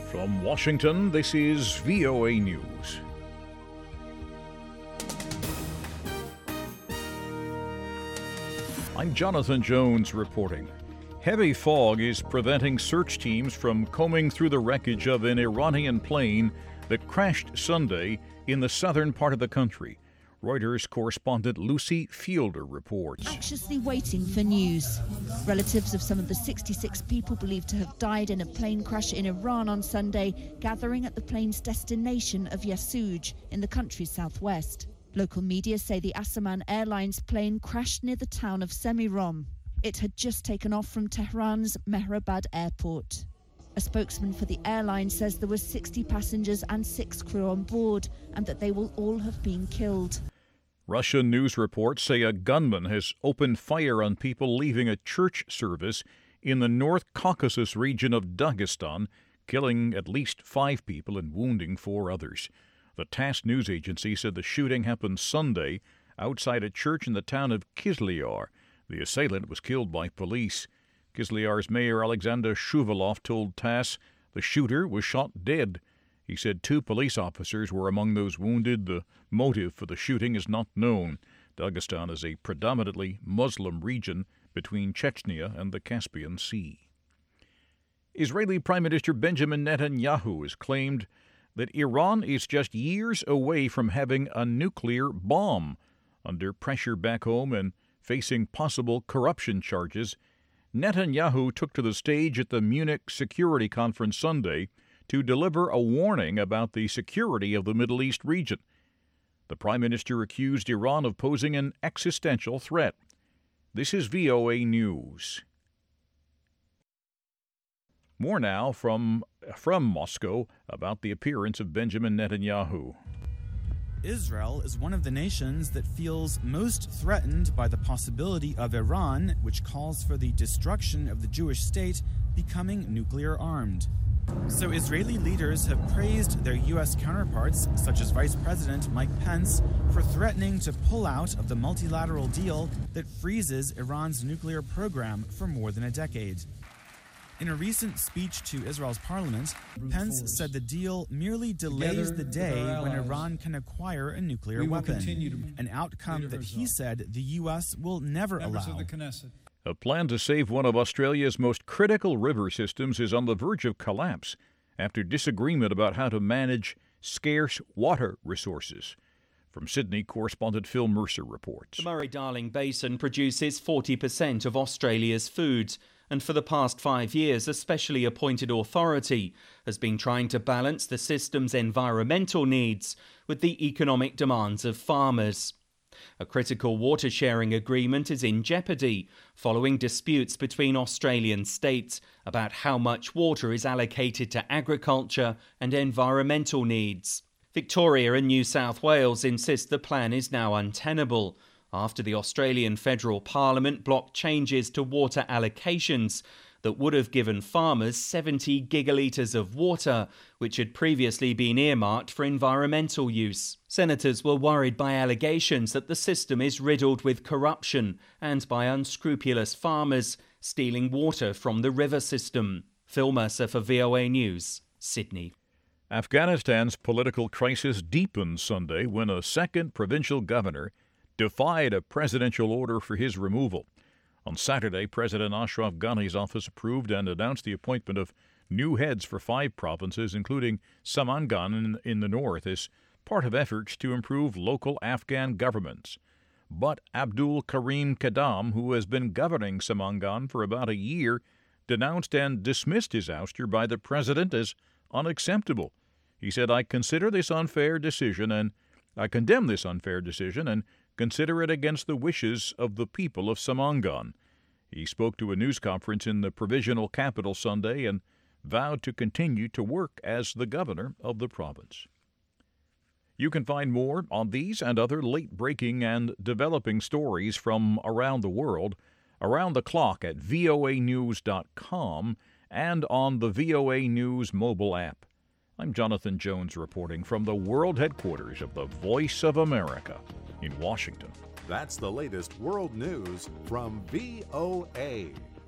From Washington, this is VOA News. I'm Jonathan Jones reporting. Heavy fog is preventing search teams from combing through the wreckage of an Iranian plane that crashed Sunday in the southern part of the country. Reuters correspondent Lucy Fielder reports. Anxiously waiting for news. Relatives of some of the 66 people believed to have died in a plane crash in Iran on Sunday, gathering at the plane's destination of Yasouj in the country's southwest. Local media say the Asaman Airlines plane crashed near the town of Semirom. It had just taken off from Tehran's Mehrabad airport. A spokesman for the airline says there were 60 passengers and 6 crew on board, and that they will all have been killed. Russian news reports say a gunman has opened fire on people leaving a church service in the North Caucasus region of Dagestan, killing at least 5 people and wounding 4 others. The TASS news agency said the shooting happened Sunday outside a church in the town of Kizlyar. The assailant was killed by police. Kizlyar's mayor Alexander Shuvalov told TASS the shooter was shot dead. He said 2 police officers were among those wounded. The motive for the shooting is not known. Dagestan is a predominantly Muslim region between Chechnya and the Caspian Sea. Israeli Prime Minister Benjamin Netanyahu has claimed that Iran is just years away from having a nuclear bomb. Under pressure back home and facing possible corruption charges, Netanyahu took to the stage at the Munich Security Conference Sunday to deliver a warning about the security of the Middle East region. The Prime Minister accused Iran of posing an existential threat. This is VOA News. More now from Moscow about the appearance of Benjamin Netanyahu. Israel is one of the nations that feels most threatened by the possibility of Iran, which calls for the destruction of the Jewish state, becoming nuclear armed. So Israeli leaders have praised their U.S. counterparts, such as Vice President Mike Pence, for threatening to pull out of the multilateral deal that freezes Iran's nuclear program for more than a decade. In a recent speech to Israel's parliament, Pence said the deal merely delays the day when Iran can acquire a nuclear weapon, an outcome that he said the U.S. will never allow. A plan to save one of Australia's most critical river systems is on the verge of collapse after disagreement about how to manage scarce water resources. From Sydney, correspondent Phil Mercer reports. The Murray-Darling Basin produces 40% of Australia's food, and for the past 5 years, a specially appointed authority has been trying to balance the system's environmental needs with the economic demands of farmers. A critical water sharing agreement is in jeopardy following disputes between Australian states about how much water is allocated to agriculture and environmental needs. Victoria and New South Wales insist the plan is now untenable after the Australian Federal Parliament blocked changes to water allocations that would have given farmers 70 gigalitres of water, which had previously been earmarked for environmental use. Senators were worried by allegations that the system is riddled with corruption and by unscrupulous farmers stealing water from the river system. Phil Mercer for VOA News, Sydney. Afghanistan's political crisis deepened Sunday when a second provincial governor defied a presidential order for his removal. On Saturday, President Ashraf Ghani's office approved and announced the appointment of new heads for 5 provinces, including Samangan in the north, as part of efforts to improve local Afghan governments. But Abdul Karim Kadam, who has been governing Samangan for about a year, denounced and dismissed his ouster by the president as unacceptable. He said, I condemn this unfair decision and consider it against the wishes of the people of Samangan. He spoke to a news conference in the provisional capital Sunday and vowed to continue to work as the governor of the province. You can find more on these and other late-breaking and developing stories from around the world around the clock at voanews.com and on the VOA News mobile app. I'm Jonathan Jones reporting from the world headquarters of the Voice of America in Washington. That's the latest world news from VOA.